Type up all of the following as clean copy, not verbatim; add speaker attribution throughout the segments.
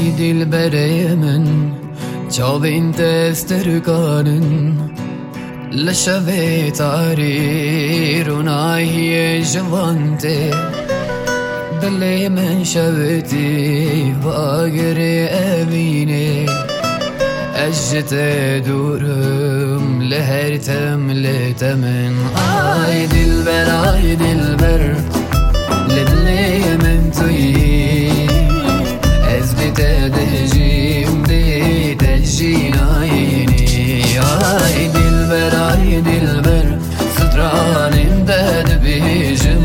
Speaker 1: دلبر من چاوین دسترگانن لشوی تاری رونایی جوانته دلی من شوتی واگری امینه اجت دورم لهرتم لتمن آی دلبر لدلی من توی از بتدجیم بتجین آینی آی دلبر ستران انداد بیجم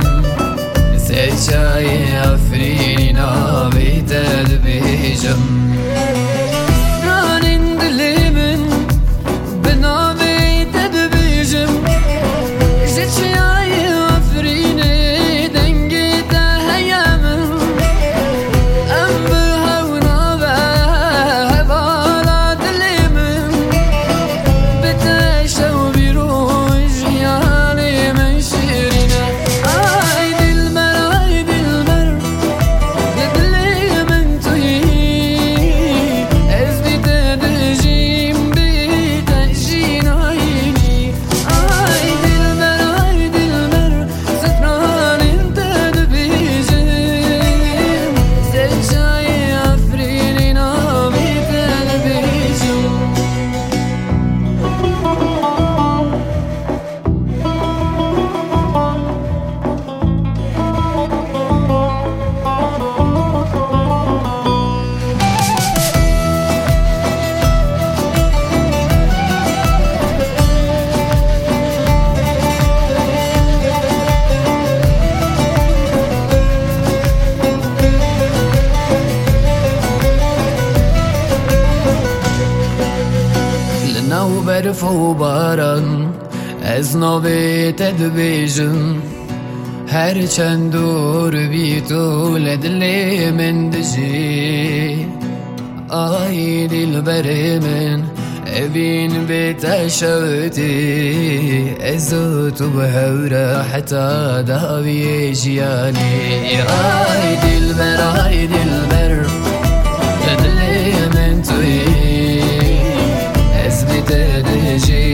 Speaker 1: سچای افرینی نابی داد بیجم رانین دلی من بنابی داد بیجم سچای افرینی دنگی تهیم ام بهونا به بالا دلی من بتشو بیروش یالی من شیرینه آی دلبر لدلی من تویی از بیتدجیم بیتجین آینی آی دلبر ستران انتد بیجم سجای افرینی نابی تد بیجم لناو برف و باران از نوی تدبیجم هر چند دور بی تو لدلی من دجی آی دلبر من ابین بتشوتی از تو بهورا حتی داوی جیانی آی دلبر لدلی من توی از بتدجی